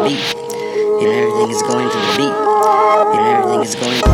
beat. You know, everything is going to the beat. You know, everything is going.